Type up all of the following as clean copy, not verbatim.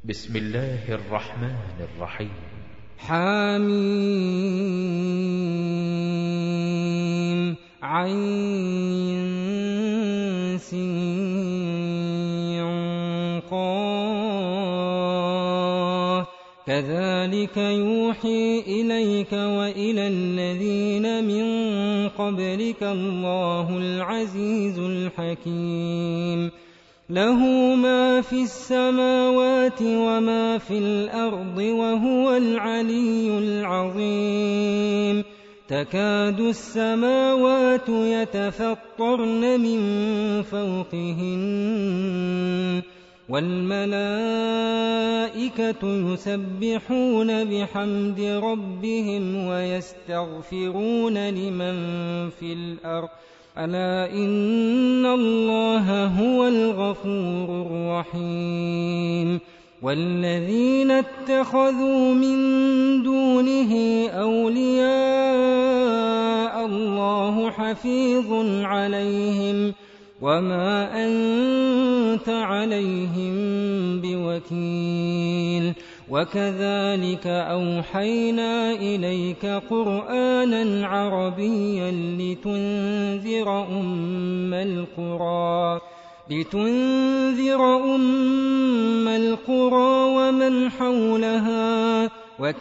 بسم الله الرحمن الرحيم. حميم عين سين قاف كذلك يوحي إليك وإلى الذين من قبلك الله العزيز الحكيم له ما في السماوات وما في الأرض وهو العلي العظيم تكاد السماوات يتفطرن من فوقهن والملائكة يسبحون بحمد ربهم ويستغفرون لمن في الأرض ألا إن الله هو الغفور الرحيم والذين اتخذوا من دونه أولياء الله حفيظ عليهم وما أنت عليهم بوكيل وكذلك أوحينا إليك قرآنا عربيا لتنذر أم القرى ومن حولها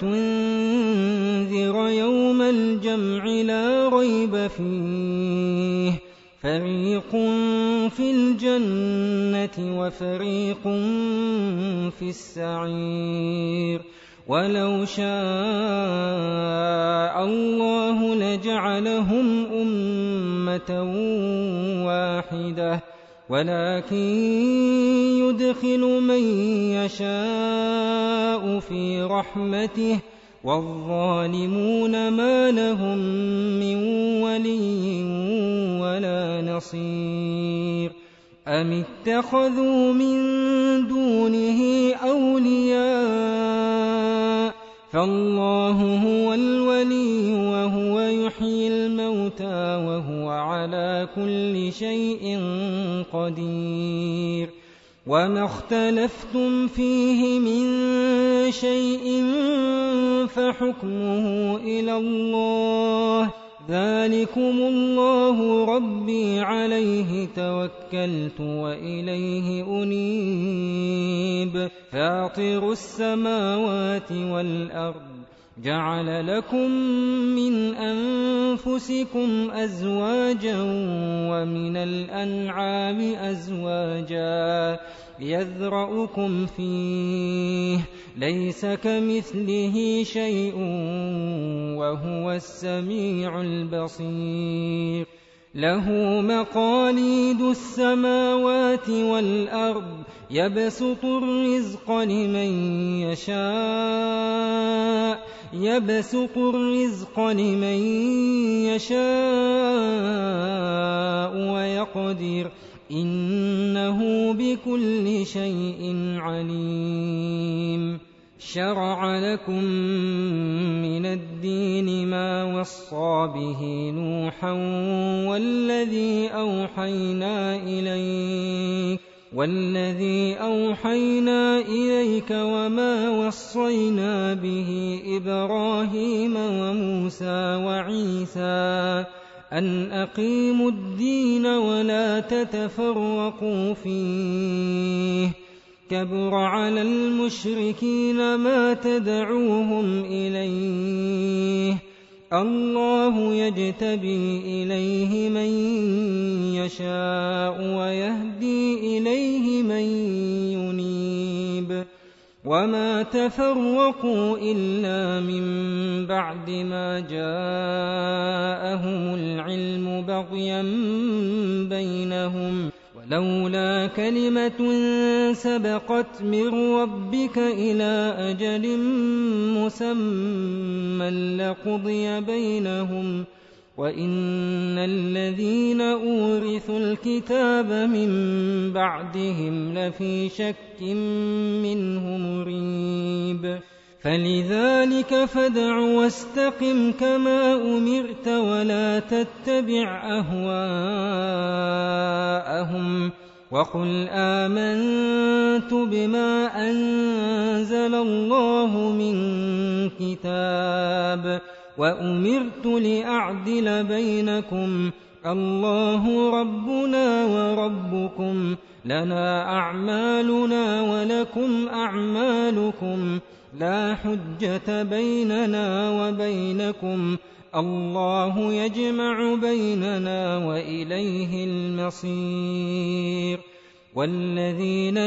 وتنذر يوم الجمع لا ريب فيه فريق في الجنة وفريق في السعير ولو شاء الله لجعلهم أمة واحدة ولكن يدخل من يشاء في رحمته والظالمون ما لهم من ولي ولا نصير أم اتخذوا من دونه أولياء فالله هو الولي وهو يحيي الموتى وهو على كل شيء قدير وما اختلفتم فيه من شيء فحكمه إلى الله ذلكم الله ربي عليه توكلت وإليه أنيب فاطر السماوات والأرض جعل لكم من أنفسكم أزواجا ومن الأنعام أزواجا يذرأكم فيه ليس كمثله شيء وهو السميع البصير له مقاليد السماوات والأرض يبسط الرزق لمن يشاء ويقدر إنه بكل شيء عليم شرع لكم من الدين ما وصى به نوحا والذي أوحينا إليك وما وصينا به إبراهيم وموسى وعيسى أن أقيموا الدين ولا تتفرقوا فيه كبر على المشركين ما تدعوهم إليه الله يجتبي إليه من يشاء ويهدي إليه من ينيب وما تفرقوا إلا من بعد ما جاءهم العلم بغيا بينهم ولولا كلمة سبقت من ربك إلى أجل مسمى لقضي بينهم وإن الذين أورثوا الكتاب من بعدهم لفي شك منه مريب فلذلك فادع واستقم كما أمرت ولا تتبع أهواءهم وقل آمنت بما أنزل أنزل الله من كتاب وأمرت لأعدل بينكم الله ربنا وربكم لنا أعمالنا ولكم أعمالكم لا حجة بيننا وبينكم الله يجمع بيننا وإليه المصير والذين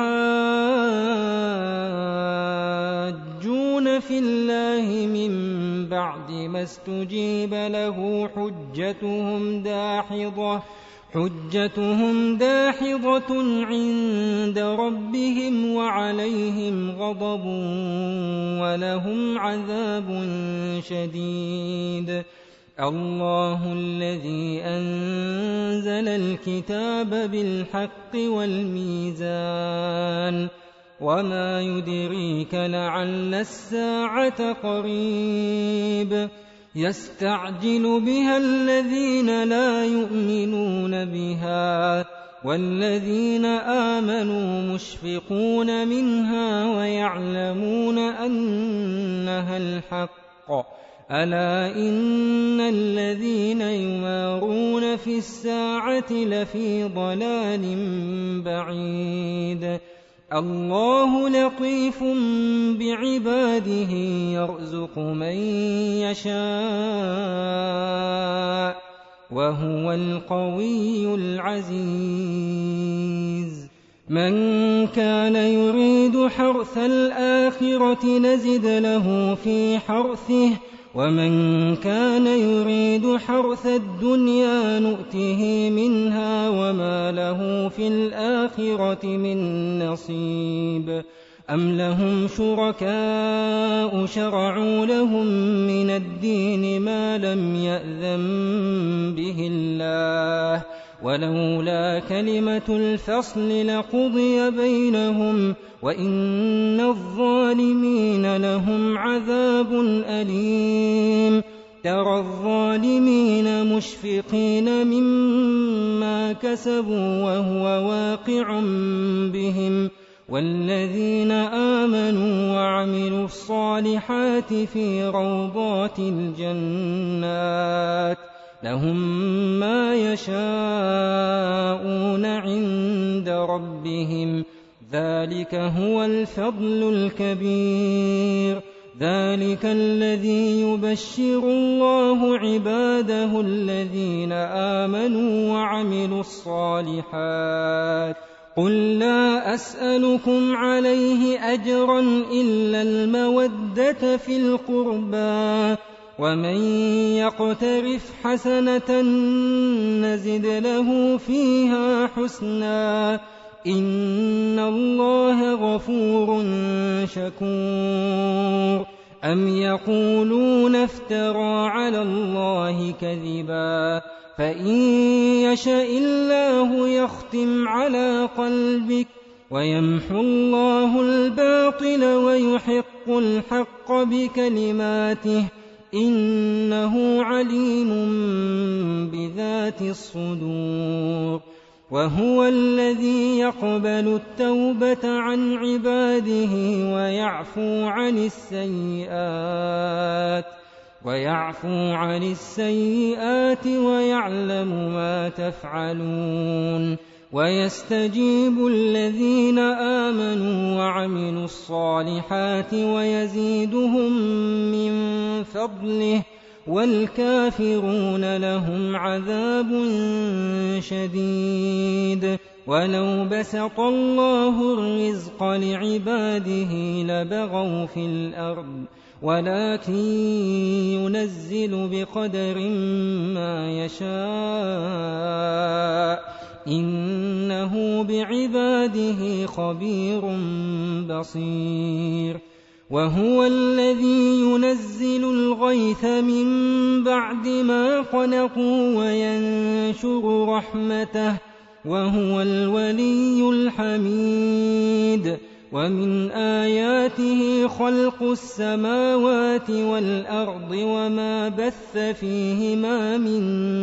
يحاجون في الله من بعد ما استجيب له حجتهم داحضة عند ربهم وعليهم غضب ولهم عذاب شديد الله الذي أنزل الكتاب بالحق والميزان وما يدريك لعل الساعة قريب يستعجل بها الذين لا يؤمنون بها والذين آمنوا مشفقون منها ويعلمون أنها الحق ألا إن الذين يمارون في الساعة لفي ضلال بعيد الله لطيف بعباده يرزق من يشاء وهو القوي العزيز من كان يريد حرث الآخرة نزد له في حرثه ومن كان يريد حرث الدنيا نؤته منها وما له في الآخرة من نصيب أم لهم شركاء شرعوا لهم من الدين ما لم يأذن به الله ولولا كلمة الفصل لقضي بينهم وإن الظالمين لهم عذاب أليم ترى الظالمين مشفقين مما كسبوا وهو واقع بهم والذين آمنوا وعملوا الصالحات في روضات الجنات لهم ما يشاءون عند ربهم ذلك هو الفضل الكبير ذلك الذي يبشر الله عباده الذين آمنوا وعملوا الصالحات قل لا أسألكم عليه أجرا إلا المودة في القربى ومن يقترف حسنة نزد له فيها حسنا إن الله غفور شكور أم يقولون افترى على الله كذبا فإن يشاء الله يختم على قلبك ويمحو الله الباطل ويحق الحق بكلماته إنه عليم بذات الصدور وهو الذي يقبل التوبة عن عباده ويعفو عن السيئات ويعلم ما تفعلون ويستجيب الذين آمنوا وعملوا الصالحات ويزيدهم من فضله والكافرون لهم عذاب شديد ولو بسط الله الرزق لعباده لبغوا في الأرض ولكن ينزل بقدر ما يشاء إنه بعباده خبير بصير وهو الذي ينزل الغيث من بعد ما قنطوا وينشر رحمته وهو الولي الحميد ومن آياته خلق السماوات والأرض وما بث فيهما من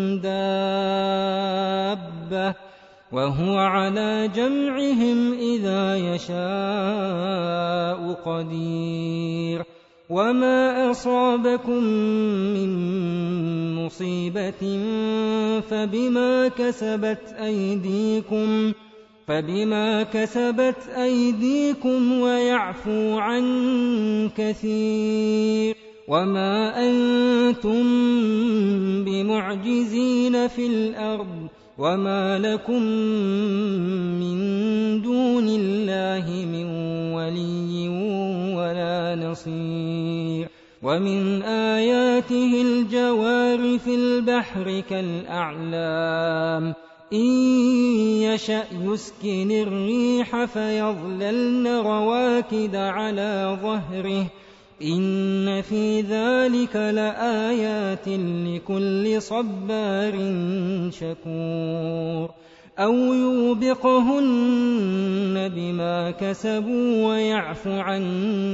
دابة وهو على جمعهم إذا يشاء قدير وما أصابكم من مصيبة فبما كسبت أيديكم ويعفو عن كثير وما أنتم بمعجزين في الأرض وما لكم من دون الله من ولي ولا نصير ومن آياته الجوار في البحر كالأعلام إن يشأ يسكن الريح فيظللن رواكد على ظهره إن في ذلك لآيات لكل صبار شكور أو يوبقهن بما كسبوا ويعفو عن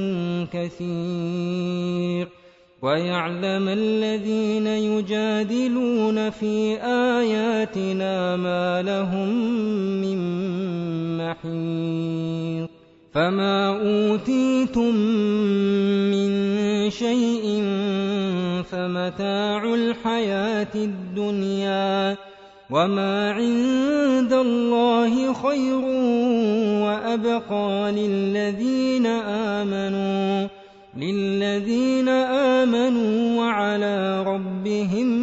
كثير ويعلم الذين يجادلون في آياتنا ما لهم من محيص فما أوتيتم من شيء فمتاع الحياة الدنيا وما عند الله خير وأبقى للذين آمنوا وعلى ربهم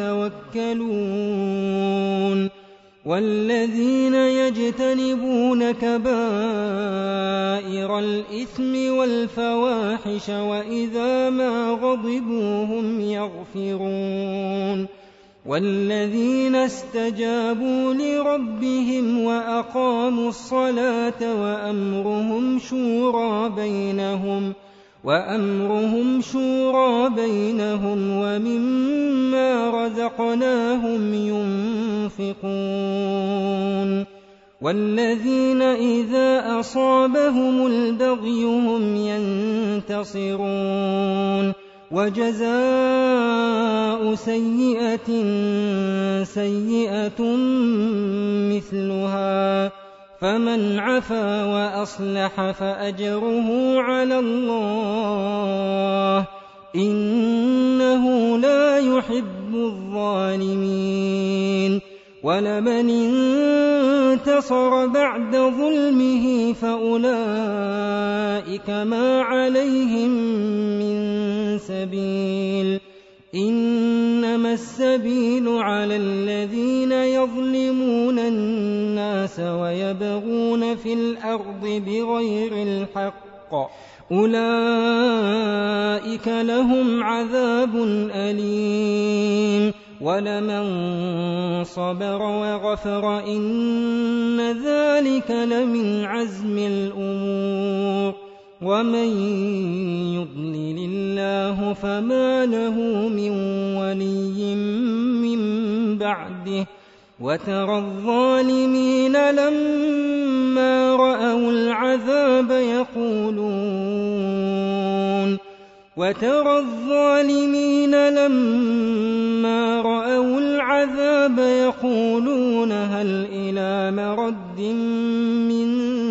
يتوكلون والذين يجتنبون كبائر الإثم والفواحش وإذا ما غضبوا هم يغفرون والذين استجابوا لربهم وأقاموا الصلاة وأمرهم شورى بينهم ومما رزقناهم ينفقون والذين إذا أصابهم البغي هم ينتصرون وجزاء سيئة مثلها فمن عفا وأصلح فأجره على الله إنه لا يحب الظالمين ولمن انتصر بعد ظلمه فأولئك ما عليهم من سبيل إنما السبيل على الذين يظلمون الناس ويبغون في الأرض بغير الحق أولئك لهم عذاب أليم ولمن صبر وغفر إن ذلك لمن عزم الأمور ومن يضلل الله فما له من ولي من بعده وترى الظالمين لما رأوا العذاب يقولون هل إلى مرد من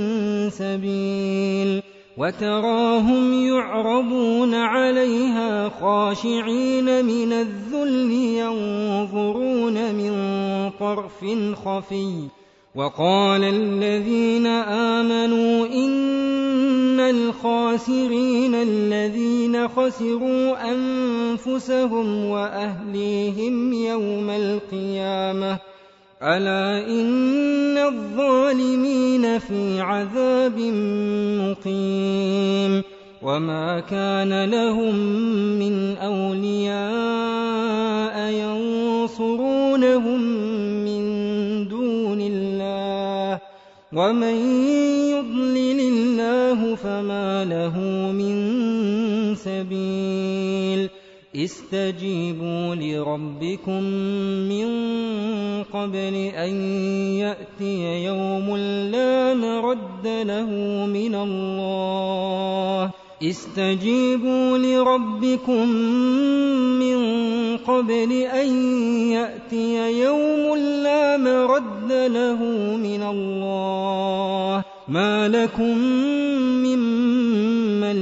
سبيل وتراهم يعرضون عليها خاشعين من الذل ينظرون من طرف خفي وقال الذين آمنوا إن الخاسرين الذين خسروا أنفسهم وأهليهم يوم القيامة ألا إن الظالمين في عذاب مقيم وما كان لهم من أولياء ينصرونهم من دون الله ومن يضلل الله فما له من سبيل استجيبوا لربكم من قبل أن يأتي يوم لا مرد له من الله استجيبوا لربكم من قبل أن يأتي يوم لا مرد له من الله ما لكم من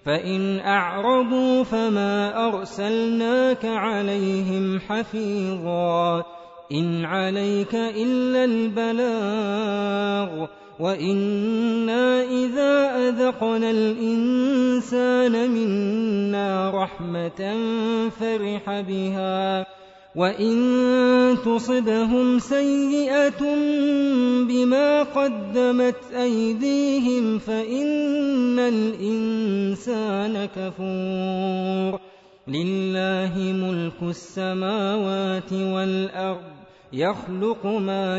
فإن أعرضوا فما أرسلناك عليهم حفيظا إن عليك إلا البلاغ وإنا إذا أذقنا الإنسان منا رحمة فرح بها وإن تصبهم سيئة بما قدمت أيديهم فإن الإنسان كفور لله ملك السماوات والأرض يخلق ما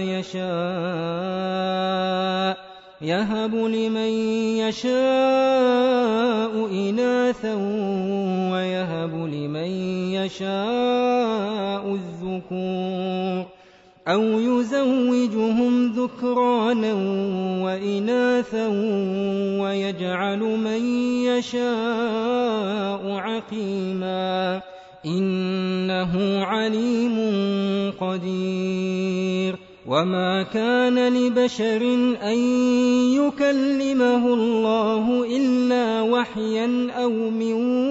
يشاء يهب لمن يشاء إناثا ويهب لمن يشاء الذكور أو يزوجهم ذكرانا وإناثا ويجعل من يشاء عقيما إنه عليم قدير وما كان لبشر أن يكلمه الله إلا وحيا أو من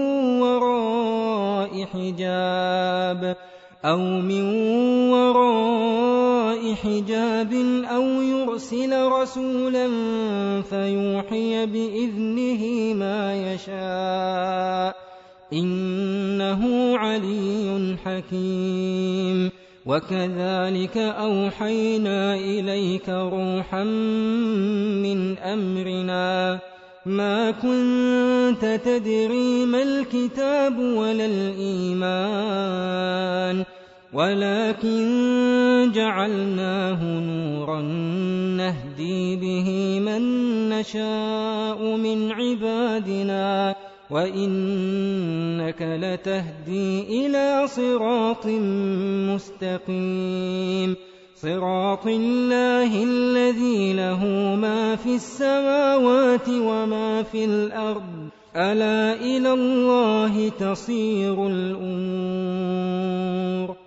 وراء حجاب أو يرسل رسولا فيوحي بإذنه ما يشاء إنه علي حكيم وكذلك أوحينا إليك روحا من أمرنا ما كنت تدري ما الكتاب ولا الإيمان ولكن جعلناه نورا نهدي به من نشاء من عبادنا وإنك لتهدي إلى صراط مستقيم صراط الله الذي له ما في السماوات وما في الأرض ألا إلى الله تصير الأمور